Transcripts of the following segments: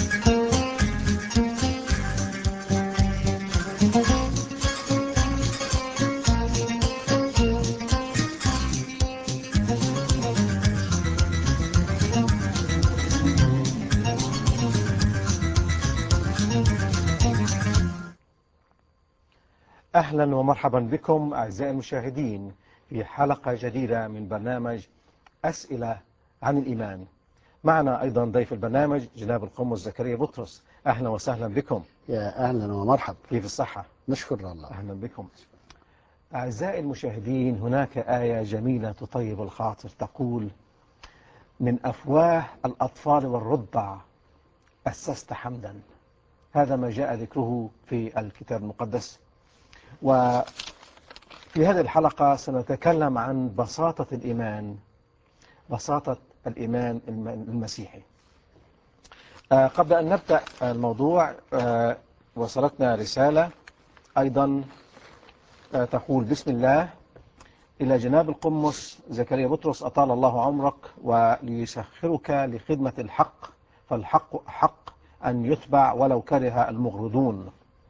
أهلا ومرحبا بكم أعزائي المشاهدين في حلقة جديدة من برنامج أسئلة عن الإيمان. معنا أيضا ضيف البرنامج جناب القمص زكريا بطرس. أهلا وسهلا بكم. يا أهلا ومرحبا. كيف الصحة؟ نشكر الله. أهلا بكم أعزائي المشاهدين. هناك آية جميلة تطيب الخاطر تقول: من أفواه الأطفال والرضع أسست حمدا. هذا ما جاء ذكره في الكتاب المقدس. وفي هذه الحلقة سنتكلم عن بساطة الإيمان، بساطة الإيمان المسيحي. قبل أن نبدأ الموضوع وصلتنا رسالة أيضا تقول: بسم الله، إلى جناب القمص زكريا بطرس أطال الله عمرك وليسخرك لخدمة الحق، فالحق حق أن يتبع ولو كره المغرضون.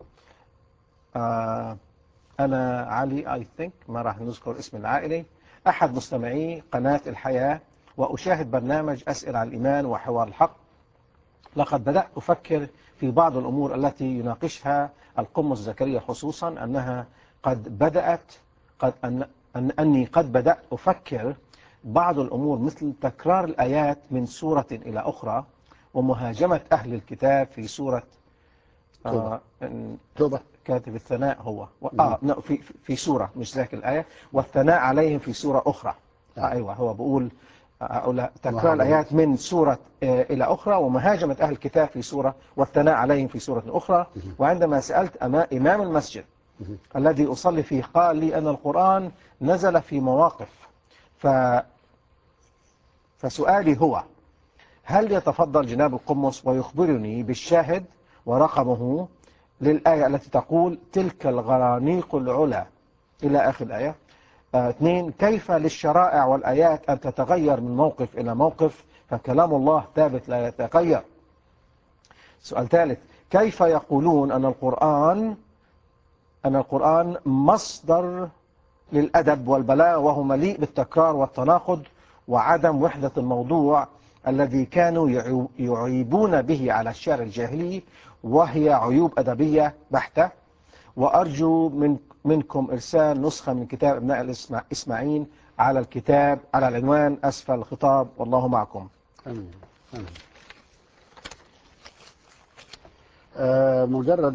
أنا علي I think ما راح نذكر اسم العائلي، أحد مستمعي قناة الحياة، وأشاهد برنامج أسئلة عن الإيمان وحوار الحق. لقد بدأت أفكر في بعض الأمور التي يناقشها القمص زكريا، خصوصا أنها قد بدأت أني قد بدأت أفكر بعض الأمور مثل تكرار الآيات من سورة إلى أخرى، ومهاجمة أهل الكتاب في سورة توبة. كاتب الثناء هو في سورة مش ذاك الآية، والثناء عليهم في سورة أخرى. أيوة، هو بقول تكرار الآيات من سورة إلى أخرى، ومهاجمة أهل الكتاب في سورة، والثناء عليهم في سورة أخرى. وعندما سألت إمام المسجد الذي أصلي فيه قال لي أن القرآن نزل في مواقف. فسؤالي هو: هل يتفضل جناب القمص ويخبرني بالشاهد ورقمه للآية التي تقول تلك الغرانيق العلا إلى آخر الآية؟ 2. كيف للشرائع والآيات أن تتغير من موقف إلى موقف، فكلام الله ثابت لا يتغير؟ سؤال ثالث: كيف يقولون أن القرآن مصدر للأدب والبلاغة وهو مليء بالتكرار والتناقض وعدم وحدة الموضوع الذي كانوا يعيبون به على الشعر الجاهلي، وهي عيوب أدبية بحتة؟ وأرجو منكم إرسال نسخة من كتاب ابناء الإسماعيل على العنوان أسفل الخطاب، والله معكم. أمين. أمين. مجرد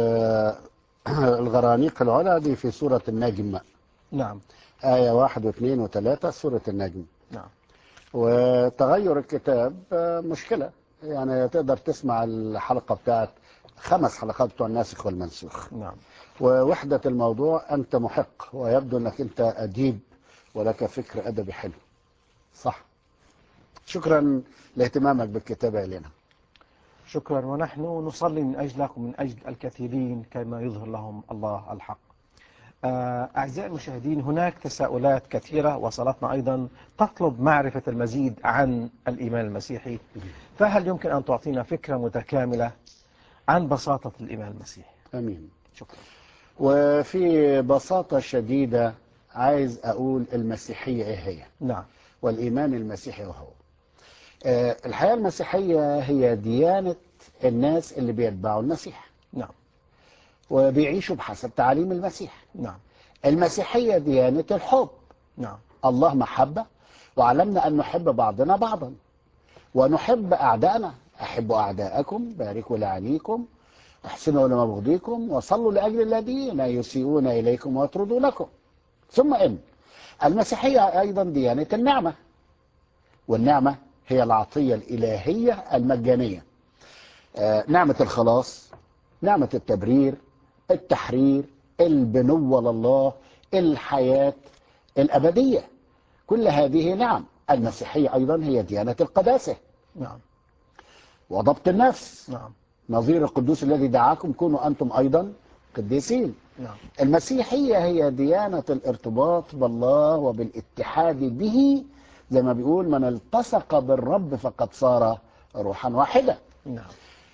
الغرانيق العلا دي في سورة النجم. نعم. آية 1 و2 و3 سورة النجم. نعم. وتغير الكتاب مشكلة. يعني تقدر تسمع الحلقة بتاعت 5 حلقات بتوع الناسخ والمنسوخ. نعم. ووحدة الموضوع أنت محق، ويبدو أنك أنت أديب ولك فكر أدبي حلو. صح. شكرا لاهتمامك بالكتابة إلينا. شكرا، ونحن نصلي من أجلك ومن أجل الكثيرين كما يظهر لهم الله الحق. أعزائي المشاهدين، هناك تساؤلات كثيرة وصلتنا أيضا تطلب معرفة المزيد عن الإيمان المسيحي. فهل يمكن أن تعطينا فكرة متكاملة عن بساطة الإيمان المسيحي؟ أمين. شكرا. وفي بساطة شديدة عايز أقول المسيحية إيه هي؟ نعم. والإيمان المسيحي وهو الحياة المسيحية هي ديانة الناس اللي بيتبعوا المسيح. نعم. وبيعيشوا بحسب تعاليم المسيح. نعم. المسيحية ديانة الحب. نعم. الله محبة، وعلمنا أن نحب بعضنا بعضا ونحب أعدائنا. أحبوا أعداءكم، باركوا لعنيكم، احسنوا لمبغضيكم، وصلوا لأجل الذين يسيئون إليكم ويطردونكم. ثم إن المسيحية أيضا ديانة النعمة، والنعمة هي العطية الإلهية المجانية. نعمة الخلاص، نعمة التبرير، التحرير، البنوة لله، الحياة الأبدية، كل هذه نعم. المسيحية أيضا هي ديانة القداسة. نعم. وضبط النفس. نعم. نظير القدوس الذي دعاكم كونوا أنتم أيضا قديسين. نعم. المسيحية هي ديانة الارتباط بالله وبالاتحاد به، زي ما بيقول من التصق بالرب فقد صار روحا واحدة. نعم.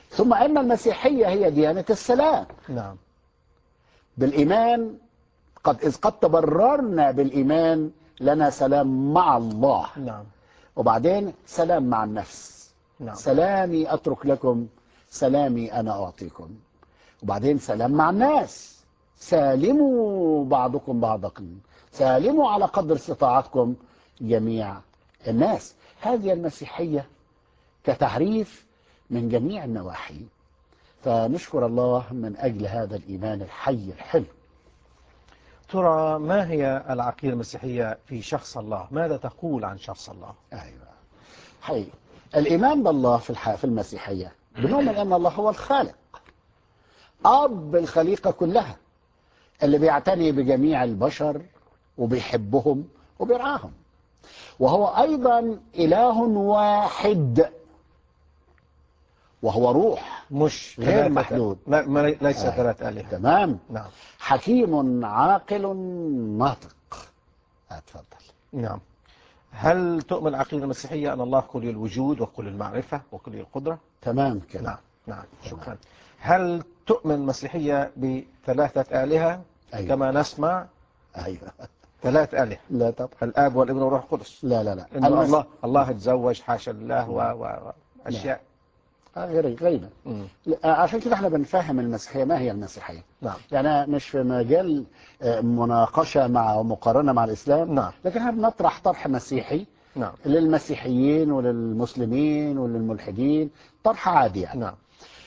ثم أن المسيحية هي ديانة السلام نعم. بالإيمان. إذ قد تبررنا بالإيمان لنا سلام مع الله، نعم. وبعدين سلام مع النفس. نعم. سلامي أترك لكم، سلامي أنا أعطيكم. وبعدين سلام مع الناس، سالموا بعضكم بعضا، سالموا على قدر استطاعتكم جميع الناس. هذه المسيحية كتعريف من جميع النواحي. فنشكر الله من أجل هذا الإيمان الحي الحلو. ترى ما هي العقيدة المسيحية في شخص الله؟ ماذا تقول عن شخص الله؟ أيوة، حقيقي الإيمان بالله في المسيحية بنؤمن أن الله هو الخالق، أب الخليقة كلها، اللي بيعتني بجميع البشر وبيحبهم وبيرعاهم. وهو أيضا إله واحد، وهو روح مش غير ثلاثة، محدود. ليس ثلاث آلهة. تمام. نعم. حكيم عاقل ناطق. اتفضل. نعم. هل تؤمن العقيدة المسيحية أن الله كل الوجود وكل المعرفة وكل القدرة؟ تمام كده. نعم. نعم. تمام. شكرا. هل تؤمن المسيحية بثلاثة آلهة؟ أيوة. كما نسمع أيوة. ثلاث آلهة، لا طبعا. الآب والابن والروح القدس. لا لا لا. إنه الله تزوج، حاشا لله، لا. وأشياء غريبة. عشان كده احنا بنفهم المسيحية ما هي المسيحية. نعم. يعني مش في مجال مناقشة مع ومقارنة مع الإسلام. نعم. لكن احنا بنطرح طرح مسيحي نعم. للمسيحيين وللمسلمين وللملحدين، طرح عادي يعني. نعم.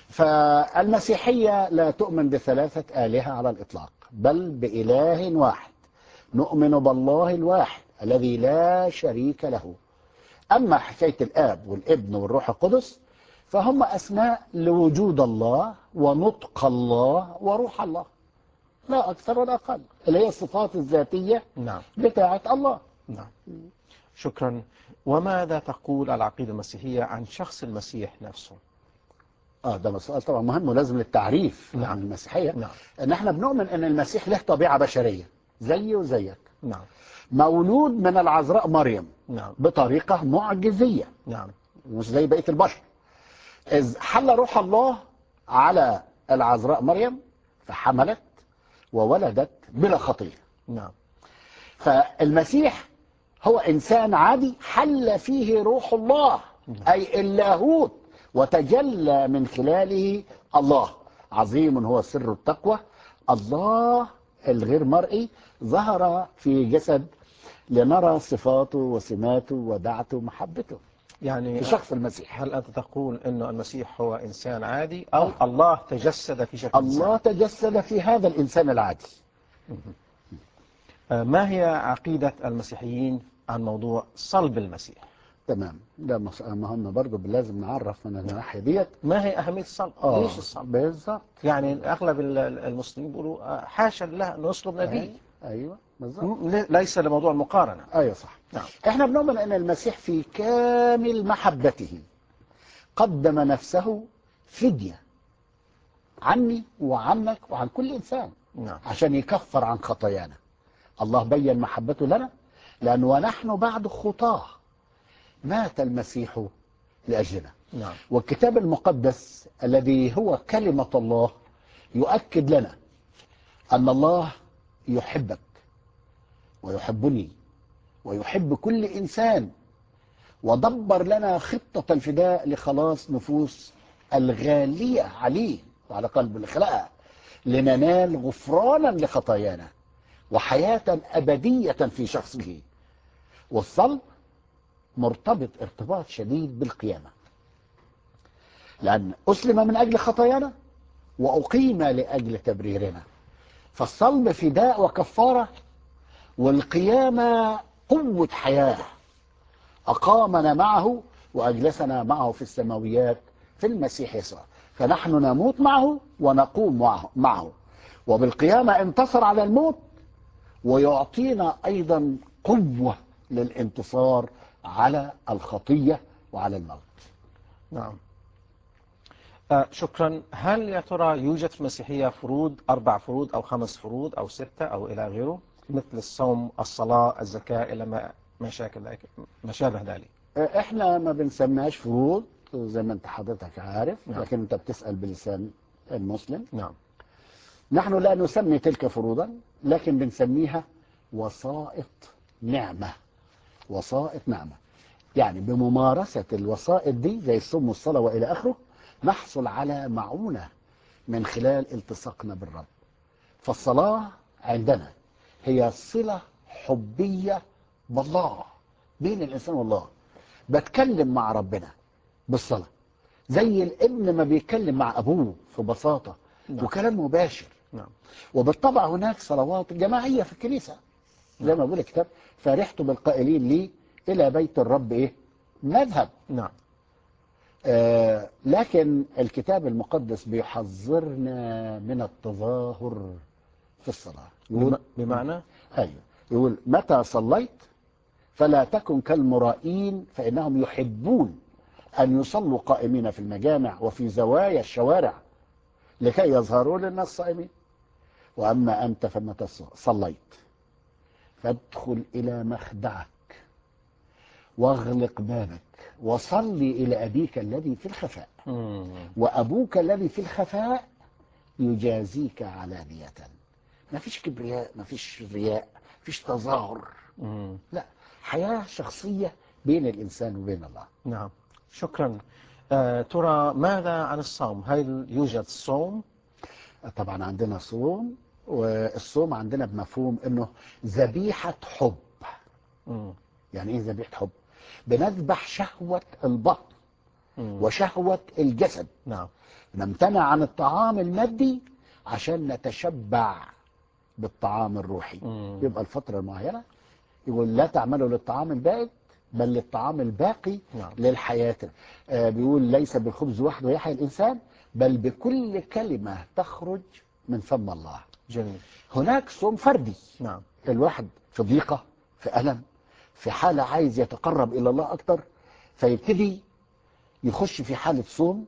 فالمسيحية لا تؤمن بثلاثة آلهة على الإطلاق، بل بإله واحد. نؤمن بالله الواحد الذي لا شريك له. أما حكاية الآب والابن والروح القدس فهم أسماء لوجود الله ونطق الله وروح الله، لا أكثر ولا أقل، اللي هي الصفات الذاتية نعم. بتاعة الله. نعم. شكرا. وماذا تقول العقيدة المسيحية عن شخص المسيح نفسه؟ ده سؤال طبعا مهم ولازم للتعريف نعم. عن المسيحية. نعم. ان احنا بنؤمن ان المسيح له طبيعة بشرية زي وزيك، نعم. مولود من العذراء مريم نعم. بطريقة معجزية، نعم. مش زي بقية البشر. إذ حل روح الله على العذراء مريم فحملت وولدت بلا خطية. نعم. فالمسيح هو إنسان عادي حل فيه روح الله، أي اللاهوت، وتجلى من خلاله الله. عظيم هو سر التقوى، الله الغير مرئي ظهر في جسد لنرى صفاته وسماته ودعته ومحبته يعني في شخص المسيح. هل أنت تقول أنه المسيح هو إنسان عادي أو الله تجسد في شكل الله إنسان؟ تجسد في هذا الإنسان العادي. ما هي عقيدة المسيحيين عن موضوع صلب المسيح؟ تمام، ده مهم برضه، لازم نعرف من الناحية ديت ما هي أهمية الصلب؟ ليش الصلب؟ بالظبط. يعني أغلب المسلمين بيقولوا حاشا لله أن نصلب نبي. أيوة بالظبط. ليس لموضوع المقارنة. أيوة صح. نعم. احنا بنؤمن أن المسيح في كامل محبته قدم نفسه فدية عني وعنك وعن كل إنسان. نعم. عشان يكفر عن خطايانا. الله بين محبته لنا لأن ونحن بعد خطاه مات المسيح لأجلنا. نعم. والكتاب المقدس الذي هو كلمة الله يؤكد لنا أن الله يحبك ويحبني ويحب كل إنسان، ودبر لنا خطة الفداء لخلاص نفوس الغالية عليه وعلى قلب اللي خلقها، لننال غفرانا لخطايانا وحياة أبدية في شخصه. والصلب مرتبط ارتباط شديد بالقيامة، لأن أسلم من أجل خطايانا وأقيم لأجل تبريرنا. فالصلب فداء وكفارة، والقيامة قوة حياة، أقامنا معه وأجلسنا معه في السماويات في المسيح يسوع. فنحن نموت معه ونقوم معه، وبالقيامة انتصر على الموت، ويعطينا أيضا قوة للانتصار على الخطية وعلى الموت. نعم. شكرا. هل يا ترى يوجد في المسيحية فروض، 4 فروض أو 5 فروض أو 6 أو إلى غيره، مثل الصوم، الصلاة، الزكاة، إلى ما شابه ذلك؟ احنا ما بنسميهاش فروض، زي ما انت حضرتك عارف، نعم. لكن انت بتسأل بلسان المسلم. نعم. نحن لا نسمي تلك فروضا، لكن بنسميها وسائط نعمة. وسائط نعمة، يعني بممارسة الوسائط دي زي الصوم والصلاة وإلى آخره نحصل على معونة من خلال التصاقنا بالرب. فالصلاة عندنا هي صلة حبية بالله، بين الإنسان والله. بتكلم مع ربنا بالصلاة زي الابن ما بيتكلم مع أبوه في بساطة، نعم. وكلام مباشر. نعم. وبالطبع هناك صلوات جماعية في الكنيسة زي نعم. ما بيقول الكتاب: فرحت بالقائلين لي إلى بيت الرب إيه نذهب. نعم. لكن الكتاب المقدس بيحذرنا من التظاهر في الصلاة. يقول بمعنى؟ أيوه، يقول: متى صليت فلا تكن كالمرائين فإنهم يحبون أن يصلوا قائمين في المجامع وفي زوايا الشوارع لكي يظهروا للناس صائمين. وأما أنت فمتى صليت فادخل إلى مخدعك واغلق بابك وصلي إلى أبيك الذي في الخفاء، وأبوك الذي في الخفاء يجازيك علانية. ما فيش كبرياء، ما فيش رياء، ما فيش تظاهر. لا، حياة شخصية بين الإنسان وبين الله. نعم. شكرا. ترى ماذا عن الصوم؟ هل يوجد صوم؟ طبعا عندنا صوم، والصوم عندنا بمفهوم انه ذبيحة حب. يعني ايه ذبيحة حب؟ بنذبح شهوة البطن وشهوة الجسد. نعم. نمتنع عن الطعام المادي عشان نتشبع بالطعام الروحي. يبقى الفترة المعينة يقول: لا تعملوا للطعام البائد بل للطعام الباقي. نعم. للحياة. بيقول: ليس بالخبز وحده يحيى الإنسان بل بكل كلمة تخرج من فم الله. جميل. هناك صوم فردي. نعم. الواحد في ضيقة، في ألم، في حالة عايز يتقرب إلى الله أكتر، فيبتدي يخش في حالة صوم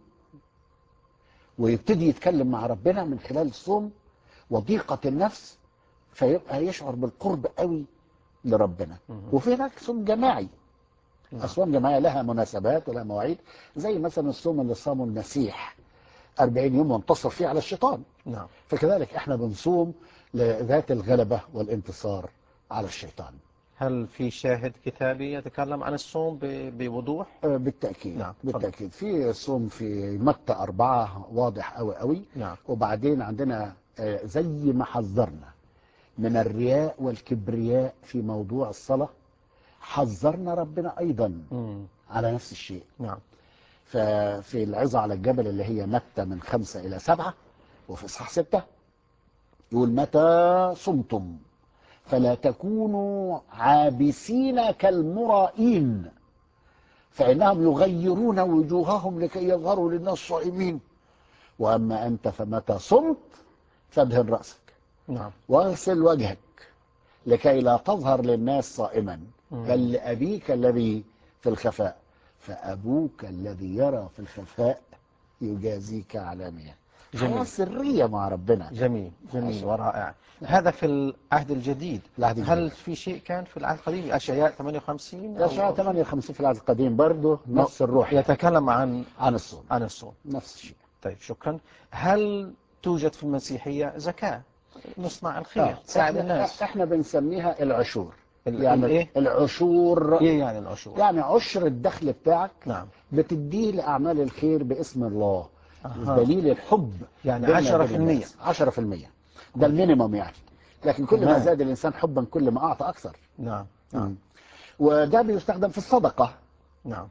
ويبتدي يتكلم مع ربنا من خلال الصوم وضيقة النفس، فيبقى يشعر بالقرب قوي لربنا. وفي هناك صوم جماعي. أصوام جماعية لها مناسبات ولها مواعيد، زي مثلا الصوم اللي صامه المسيح 40 يوم وانتصر فيه على الشيطان. نعم. فكذلك احنا بنصوم لذات الغلبة والانتصار على الشيطان. هل في شاهد كتابي يتكلم عن الصوم بوضوح؟ بالتأكيد. نعم. بالتأكيد في صوم في متى 4 واضح قوي قوي. نعم. وبعدين عندنا زي ما حذرنا من الرياء والكبرياء في موضوع الصلاة، حذرنا ربنا أيضا على نفس الشيء. نعم. ففي العظة على الجبل اللي هي متى من 5 إلى 7 وفي إصحاح 6 يقول: متى صمتم فلا تكونوا عابسين كالمرائين فإنهم يغيرون وجوههم لكي يظهروا للناس صائمين. وأما أنت فمتى صمت فادهن رأسك نعم. واغسل وجهك لكي لا تظهر للناس صائما بل لأبيك الذي في الخفاء، فأبوك الذي يرى في الخفاء يجازيك علانية. حياة سرية مع ربنا. جميل. جميل ورائع. هذا في العهد الجديد. هل في شيء كان في العهد القديم؟ أشعياء 58 أشعياء 58 في العهد القديم برضه نفس الروح، يتكلم عن الصوم. عن الصوم نفس الشيء. طيب شكرا. هل توجد في المسيحية زكاة؟ نصنع الخير، تساعد الناس. احنا بنسميها العشور. يعني إيه؟ العشور. ايه يعني العشور؟ يعني عشر الدخل بتاعك. نعم. بتديه لأعمال الخير باسم الله. دليل الحب. يعني بين 10%. 10%. ده المينيمم يعني. لكن كل ما زاد الإنسان حبا كل ما أعطى أكثر. نعم. نعم. وده بيستخدم في الصدقة. نعم.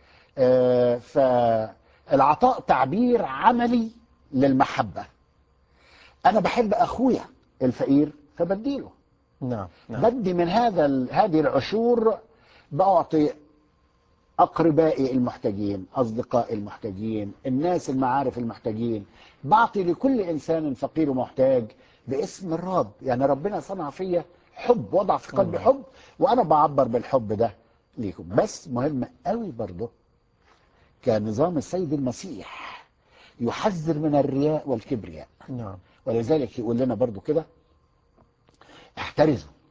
فالعطاء تعبير عملي للمحبة. أنا بحب أخويا الفقير فبديله. نعم. نعم. بدي من هذه العشور، بعطي أقربائي المحتاجين، أصدقائي المحتاجين، الناس المعارف المحتاجين. بعطي لكل إنسان فقير ومحتاج باسم الرب. يعني ربنا صنع فيا حب، وضع في قلبي حب، وأنا بعبر بالحب ده ليكم. بس مهم قوي برضه كنظام السيد المسيح يحذر من الرياء والكبرياء. نعم. ولذلك يقول لنا برضه كده: احترزوا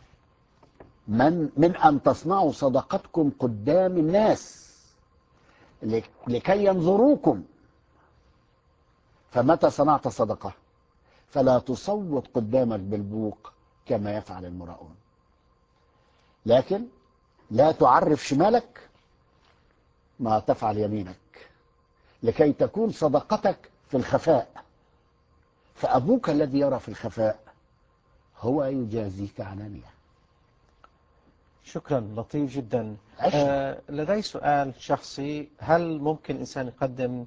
من أن تصنعوا صدقتكم قدام الناس لكي ينظروكم. فمتى صنعت صدقة فلا تصوت قدامك بالبوق كما يفعل المراؤون، لكن لا تعرف شمالك ما تفعل يمينك، لكي تكون صدقتك في الخفاء، فأبوك الذي يرى في الخفاء هو يجازيك علانية. شكرا، لطيف جدا. عشرة. لدي سؤال شخصي، هل ممكن إنسان يقدم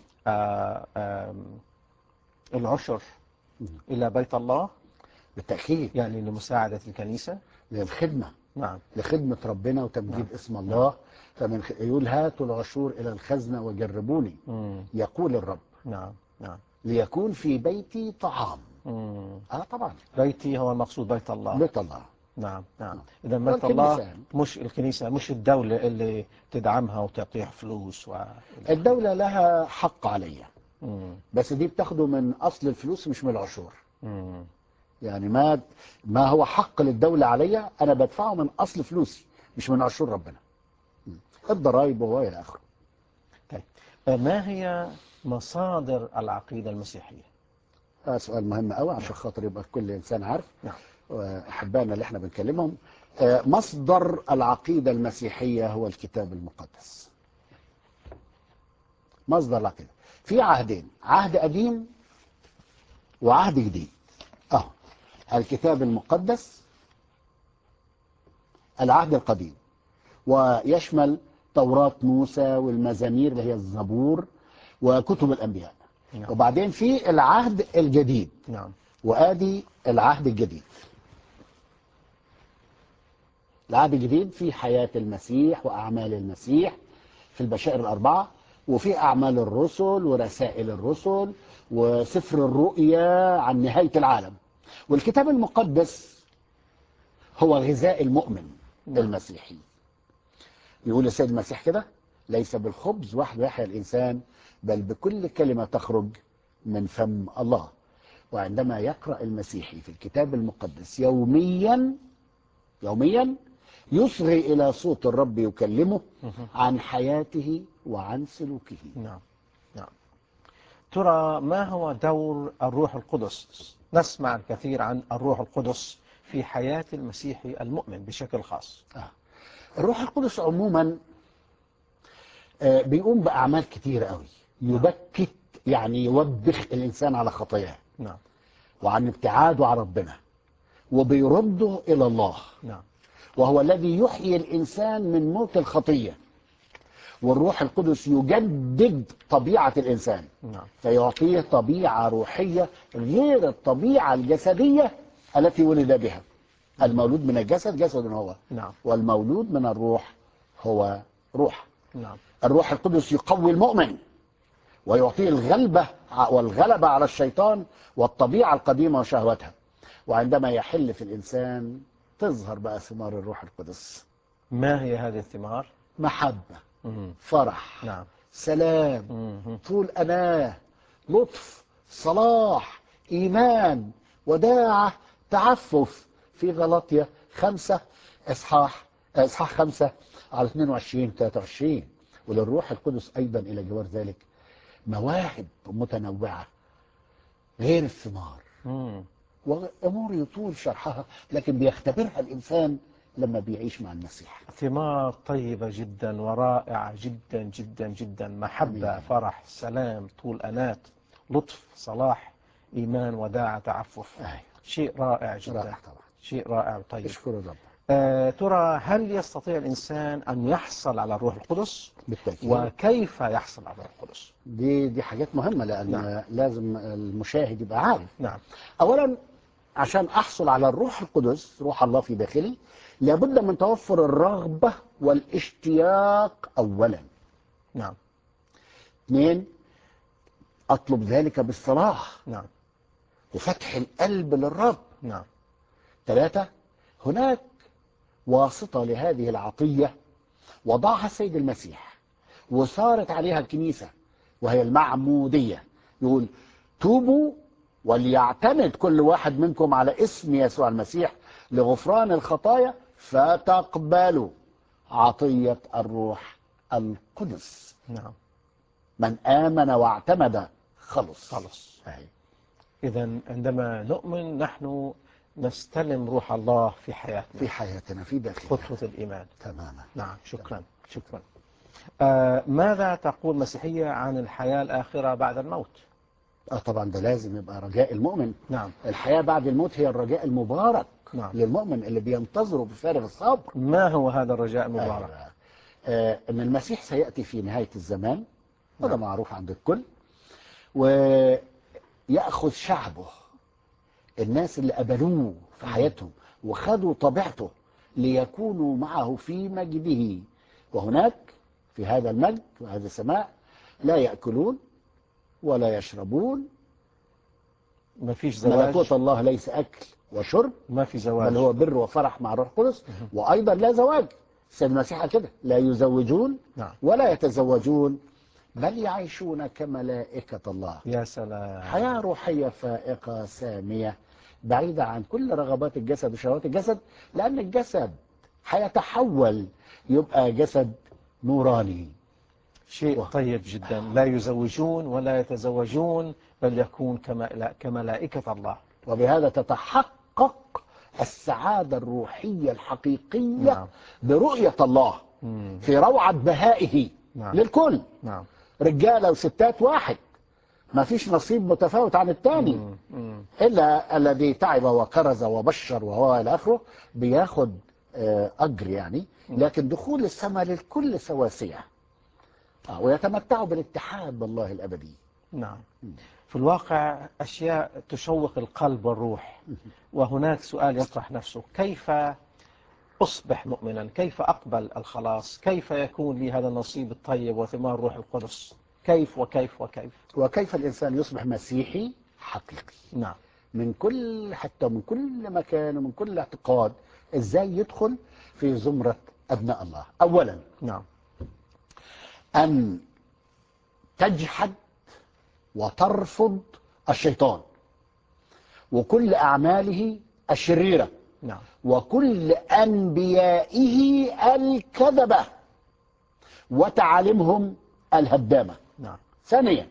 العشر إلى بيت الله، بالتأكيد، يعني لمساعدة الكنيسة؟ للخدمة، نعم. لخدمة ربنا وتمجيد نعم. اسم الله. يقول هاتوا العشور إلى الخزنة وجربوني يقول الرب نعم. نعم. ليكون في بيتي طعام. طبعا بيتي هو المقصود بيت الله. بيت الله. نعم. نعم. نعم. إذا بيت والكنيسة الله يعني. مش الكنيسة، مش الدولة اللي تدعمها وتعطيها فلوس الدولة لها حق عليا، مم. بس دي بتاخده من أصل الفلوس مش من العشور. مم. يعني ما هو حق للدولة عليا أنا بدفعه من أصل فلوسي مش من عشور ربنا، الضرائب وإلى آخره. طيب، ما هي مصادر العقيدة المسيحية؟ سؤال مهم قوي عشان خاطر يبقى كل إنسان عارف. نعم. أحبائنا اللي احنا بنكلمهم، مصدر العقيدة المسيحية هو الكتاب المقدس. مصدر العقيدة في عهدين، عهد قديم وعهد جديد. الكتاب المقدس العهد القديم، ويشمل توراة موسى والمزامير اللي هي الزبور وكتب الأنبياء. نعم. وبعدين في العهد الجديد، نعم. وآدي العهد الجديد. العهد الجديد في حياة المسيح وأعمال المسيح في البشائر الأربعة، وفي أعمال الرسل ورسائل الرسل وسفر الرؤيا عن نهاية العالم. والكتاب المقدس هو غذاء المؤمن المسيحي. يقول السيد المسيح كده: ليس بالخبز وحده يحيا الإنسان بل بكل كلمة تخرج من فم الله. وعندما يقرأ المسيحي في الكتاب المقدس يوميا يصغي إلى صوت الرب يكلمه عن حياته وعن سلوكه. نعم. نعم. ترى ما هو دور الروح القدس؟ نسمع الكثير عن الروح القدس في حياة المسيحي المؤمن بشكل خاص. الروح القدس عموما بيقوم بأعمال كتيرة قوي. يبكت، يعني يوبخ الإنسان على خطاياه نعم. وعن ابتعاده عن ربنا، وبيرده إلى الله. نعم. وهو الذي يحيي الإنسان من موت الخطية. والروح القدس يجدد طبيعة الإنسان، نعم. فيعطيه طبيعة روحية غير الطبيعة الجسدية التي ولد بها. المولود من الجسد جسد هو، نعم. والمولود من الروح هو روح. نعم. الروح القدس يقوي المؤمن ويعطيه والغلبة على الشيطان والطبيعة القديمة وشهوتها. وعندما يحل في الإنسان تظهر بقى ثمار الروح القدس. ما هي هذه الثمار؟ محبة، مم. فرح، نعم. سلام، مم. طول أناة، لطف، صلاح، إيمان، وداعة، تعفف. في غلاطية 5 إصحاح 5 على 22 23. وللروح القدس أيضا إلى جوار ذلك مواهب متنوعة غير الثمار، مم. وأمور يطول شرحها، لكن بيختبرها الإنسان لما بيعيش مع المسيح. ثمار طيبة جدا ورائعة جدا جدا جدا. محبة، أمين. فرح، سلام، طول أنات، لطف، صلاح، إيمان، وداعة، تعفف. شيء رائع جدا. رائع طبعا. شيء رائع وطيب. اشكر الرب. ترى هل يستطيع الإنسان أن يحصل على الروح القدس؟ بالتأكيد. وكيف يحصل على الروح القدس؟ دي حاجات مهمة، لأن نعم. لازم المشاهد يبقى عارف. نعم. أولا، عشان أحصل على الروح القدس، روح الله في داخلي، لابد من توفر الرغبة والاشتياق أولا. نعم. 2، أطلب ذلك بالصلاة نعم. وفتح القلب للرب. نعم. 3، هناك واسطة لهذه العطية وضعها السيد المسيح وصارت عليها الكنيسة، وهي المعمودية. يقول: توبوا وليعتمد كل واحد منكم على اسم يسوع المسيح لغفران الخطايا فتقبلوا عطية الروح القدس. نعم. من آمن واعتمد خلص. خلص. أي. إذا عندما نؤمن نحن نستلم روح الله في حياتنا، في حياتنا، في داخلنا. خطوة الإيمان. تماما. نعم. شكرا. ماذا تقول المسيحية عن الحياة الآخرة بعد الموت؟ طبعا ده لازم يبقى رجاء المؤمن. نعم. الحياة بعد الموت هي الرجاء المبارك. نعم. للمؤمن اللي بينتظره بفارغ الصبر. ما هو هذا الرجاء المبارك؟ أن المسيح سيأتي في نهاية الزمان. هذا نعم. معروف عند الكل. ويأخذ شعبه، الناس اللي قبلوه في حياتهم وخدوا طبيعته، ليكونوا معه في مجده. وهناك في هذا المجد وهذا السماء لا يأكلون ولا يشربون. ما فيش زواج. ملكوت الله ليس أكل وشرب، ما في زواج، بل هو بر وفرح مع الروح القدس. وأيضا لا زواج. السيد المسيح كده لا يزوجون نعم. ولا يتزوجون، بل يعيشون كملائكة الله. يا سلام. حياة روحية فائقة سامية، بعيدة عن كل رغبات الجسد وشهوات الجسد، لأن الجسد هيتحول يبقى جسد نوراني. شيء طيب جدا. لا يزوجون ولا يتزوجون، بل يكون كملائكة الله. وبهذا تتحقق السعادة الروحية الحقيقية. نعم. برؤية الله في روعة بهائه. نعم. للكل. نعم. رجالة وستات واحد، ما فيش نصيب متفاوت عن الثاني. إلا الذي تعب وكرز وبشر وهو إلى آخره بياخد أجر يعني. لكن دخول السماء للكل سواسية، ويتمتعوا بالاتحاد بالله الأبدي. نعم. في الواقع أشياء تشوق القلب والروح. وهناك سؤال يطرح نفسه: كيف أصبح مؤمنا؟ كيف أقبل الخلاص؟ كيف يكون لي هذا النصيب الطيب وثمار روح القدس؟ كيف وكيف وكيف؟ وكيف الإنسان يصبح مسيحي حقيقي؟ نعم. من كل حتى من كل مكان ومن كل اعتقاد. إزاي يدخل في زمرة أبناء الله؟ أولا نعم. أن تجحد وترفض الشيطان وكل أعماله الشريرة. نعم. وكل أنبيائه الكذبة وتعاليمهم الهدامة. نعم. ثانيا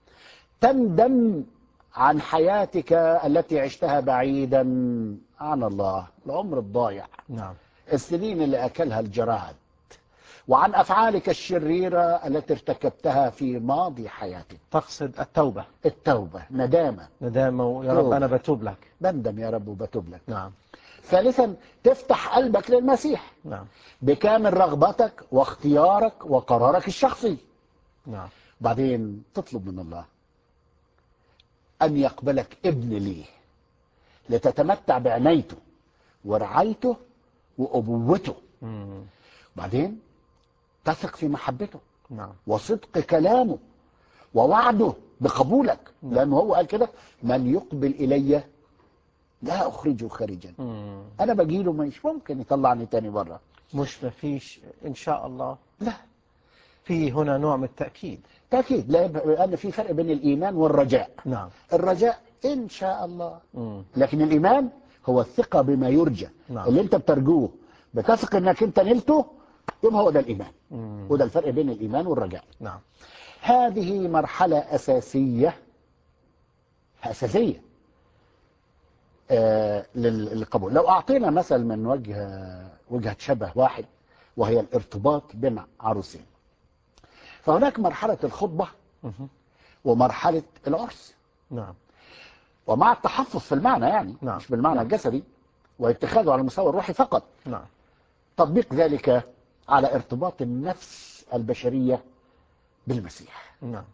تندم عن حياتك التي عشتها بعيدا عن الله، العمر الضايع، نعم. السنين اللي أكلها الجراد، وعن أفعالك الشريرة التي ارتكبتها في ماضي حياتك. تقصد التوبة. التوبة، ندامة. ندامة. يا رب أنا بتوب لك. بندم يا رب وبتوب لك. نعم. ثالثا تفتح قلبك للمسيح. نعم. بكامل رغبتك واختيارك وقرارك الشخصي. نعم. بعدين تطلب من الله أن يقبلك ابن ليه، لتتمتع بعنايته ورعايته وأبوته. بعدين تثق في محبته. نعم. وصدق كلامه ووعده بقبولك. نعم. لأنه هو قال كده: من يقبل إلي لا أخرجه خارجا. أنا بجيله مش ممكن يطلعني تاني بره. مش مفيش إن شاء الله. لا، في هنا نوع من التأكيد. تأكيد، لأن في فرق بين الإيمان والرجاء. نعم. الرجاء إن شاء الله. لكن الإيمان هو الثقة بما يرجى. نعم. اللي أنت بترجوه بتثق أنك أنت نلته، يبقى هو ده الإيمان. وده الفرق بين الإيمان والرجاء. نعم. هذه مرحلة أساسية للقبول. لو أعطينا مثل من وجهة شبه واحد، وهي الارتباط بين عروسين، فهناك مرحلة الخطبة ومرحلة العرس. نعم. ومع التحفظ في المعنى يعني. نعم. مش بالمعنى نعم. الجسدي، واتخاذه على المستوى الروحي فقط. نعم. تطبيق ذلك على ارتباط النفس البشرية بالمسيح. نعم.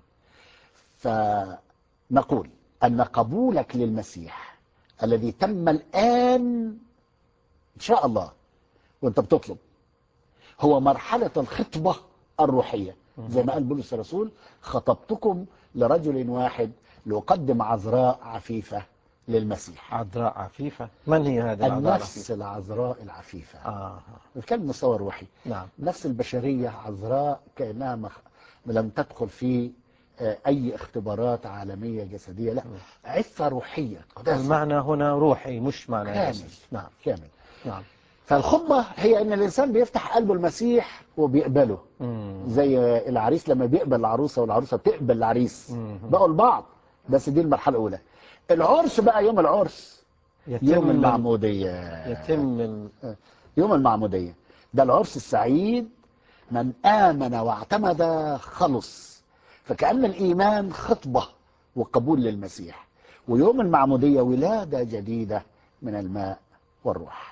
فنقول أن قبولك للمسيح الذي تم الآن إن شاء الله وأنت بتطلب، هو مرحلة الخطبة الروحية. زي ما قال بولس الرسول: خطبتكم لرجل واحد لأقدم عذراء عفيفة للمسيح. عذراء عفيفة. من هي هذه العذراء النفس العفيفة؟ العذراء العفيفة. الكلمة مستوى الروحي. نعم. النفس البشرية عذراء، كأنها لم تدخل في أي اختبارات عالمية جسدية. لا، عفة روحية. المعنى هنا روحي مش معنى كامل. جسدي. نعم. كامل. نعم. فالخطبة هي ان الانسان بيفتح قلبه المسيح وبيقبله، زي العريس لما بيقبل العروسة والعروسة بتقبل العريس، بقوا لبعض. بس دي المرحلة الأولى. العرس بقى يوم العرس، يوم المعمودية. يوم المعمودية ده العرس السعيد، من آمن واعتمد خلص. فكأن الإيمان خطبة وقبول للمسيح، ويوم المعمودية ولادة جديدة من الماء والروح.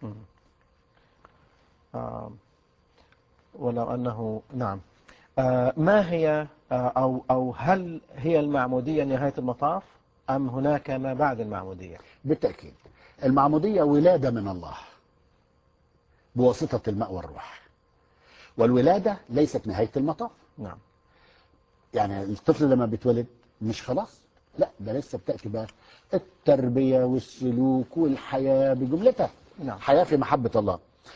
ولو أنه نعم. ما هي أو هل هي المعمودية نهاية المطاف أم هناك ما بعد المعمودية؟ بالتأكيد المعمودية ولادة من الله بواسطة الماء والروح، والولادة ليست نهاية المطاف. نعم. يعني الطفل لما بيتولد مش خلاص، لا ده لسه بتأتي بقى التربية والسلوك والحياة بجملتها. نعم. حياة في محبة الله.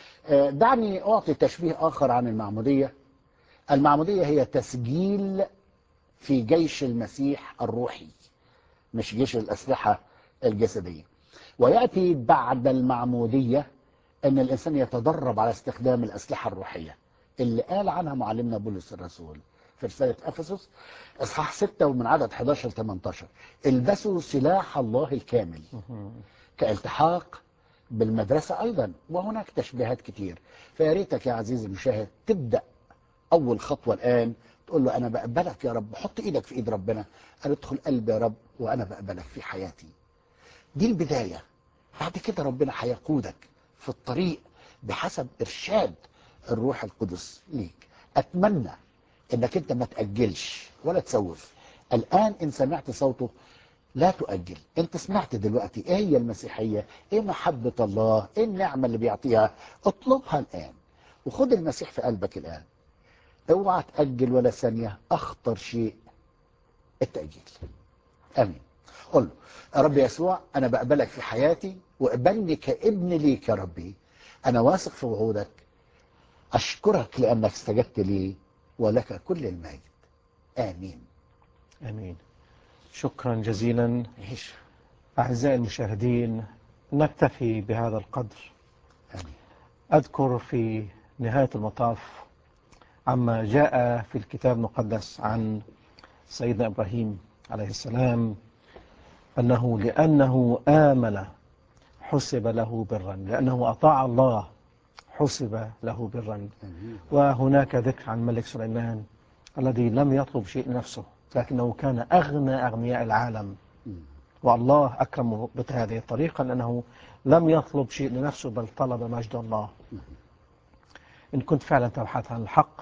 دعني أعطي تشبيه آخر عن المعمودية. المعمودية هي تسجيل في جيش المسيح الروحي، مش جيش الأسلحة الجسدية. ويأتي بعد المعمودية أن الإنسان يتدرب على استخدام الأسلحة الروحية اللي قال عنها معلمنا بولس الرسول في رسالة أفسس إصحاح 6 ومن عدد 11 ل 18: البسوا سلاح الله الكامل. كالتحاق بالمدرسة أيضا، وهناك تشبيهات كتير. فيا ريتك يا عزيزي المشاهد تبدأ أول خطوة الآن، تقول له أنا بقبلك يا رب، حط إيدك في إيد ربنا، أنا ادخل قلبي يا رب وأنا بقبلك في حياتي. دي البداية. بعد كده ربنا هيقودك في الطريق بحسب إرشاد الروح القدس ليك. أتمنى إنك أنت ما تأجلش ولا تسوف. الآن إن سمعت صوته لا تؤجل. أنت سمعت دلوقتي إيه هي المسيحية، إيه محبة الله، إيه النعمة اللي بيعطيها. اطلبها الآن وخد المسيح في قلبك الآن. اوعى تأجل ولا ثانية. أخطر شيء التأجيل. آمين. قل له يا رب يسوع أنا بقبلك في حياتي وقبلني كابن ليك يا ربي. أنا واثق في وعودك. أشكرك لأنك استجبت لي ولك كل المجد. آمين. آمين. شكرا جزيلا. أعزائي المشاهدين، نكتفي بهذا القدر. آمين. أذكر في نهاية المطاف عما جاء في الكتاب المقدس عن سيدنا إبراهيم عليه السلام، أنه لأنه آمن حسب له برا، لأنه أطاع الله حسب له برا. وهناك ذكر عن الملك سليمان الذي لم يطلب شيء لنفسه، لكنه كان أغنى أغنياء العالم، والله أكرمه بهذه الطريقة لأنه لم يطلب شيء لنفسه بل طلب مجد الله. إن كنت فعلا تبحث عن الحق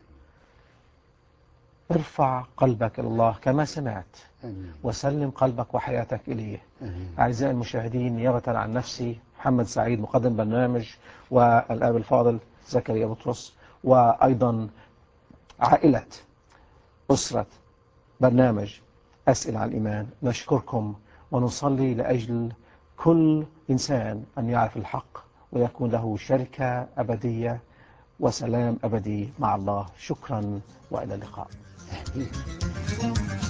ارفع قلبك إلى الله كما سمعت وسلم قلبك وحياتك إليه. أعزائي المشاهدين، نيابة عن نفسي محمد سعيد مقدم برنامج، والآب الفاضل زكريا بطرس، وأيضا عائلة أسرة برنامج أسئلة عن الإيمان، نشكركم ونصلي لأجل كل إنسان أن يعرف الحق ويكون له شركة أبدية وسلام أبدي مع الله. شكرا وإلى اللقاء.